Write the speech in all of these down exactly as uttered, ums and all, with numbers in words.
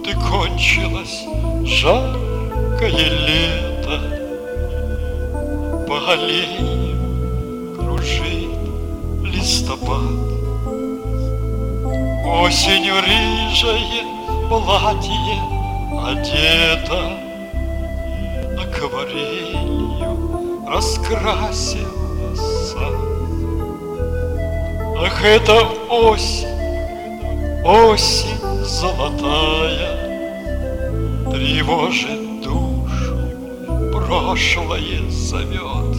Вот и кончилось жаркое лето, по аллеям кружит листопад. Осенью рыжее платье одето, акварелью раскрасился сад. Ах, это осень, осень золотая, тревожит душу, прошлое зовет.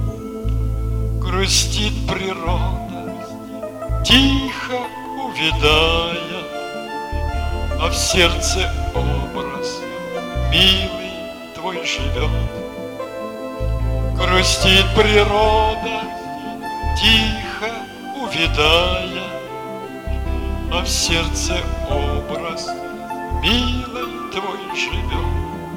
Грустит природа, тихо увядая, а в сердце образ милый твой живет. Грустит природа, тихо увядая, а в сердце образ милый твой живет.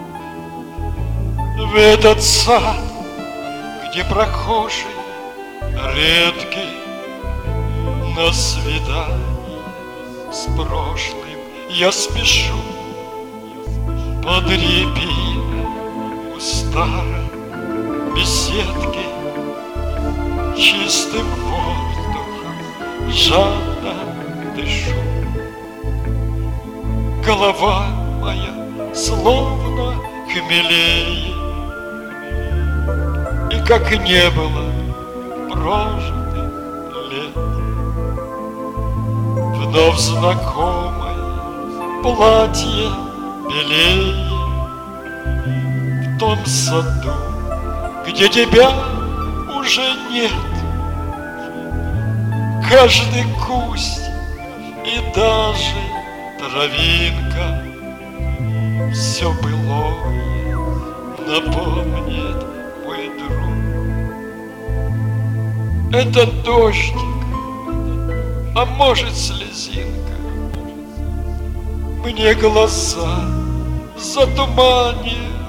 В этот сад, где прохожий редкий, на свидание с прошлым я спешу. Под рябиной у старой беседки чистым воздухом жадно дышу. Голова моя словно хмелее, и как не было прожитых лет, вновь знакомое платье белее в том саду, где тебя уже нет. Каждый куст и даже травинка все былое напомнит, мой друг. Это дождик, а может слезинка, мне глаза затуманит.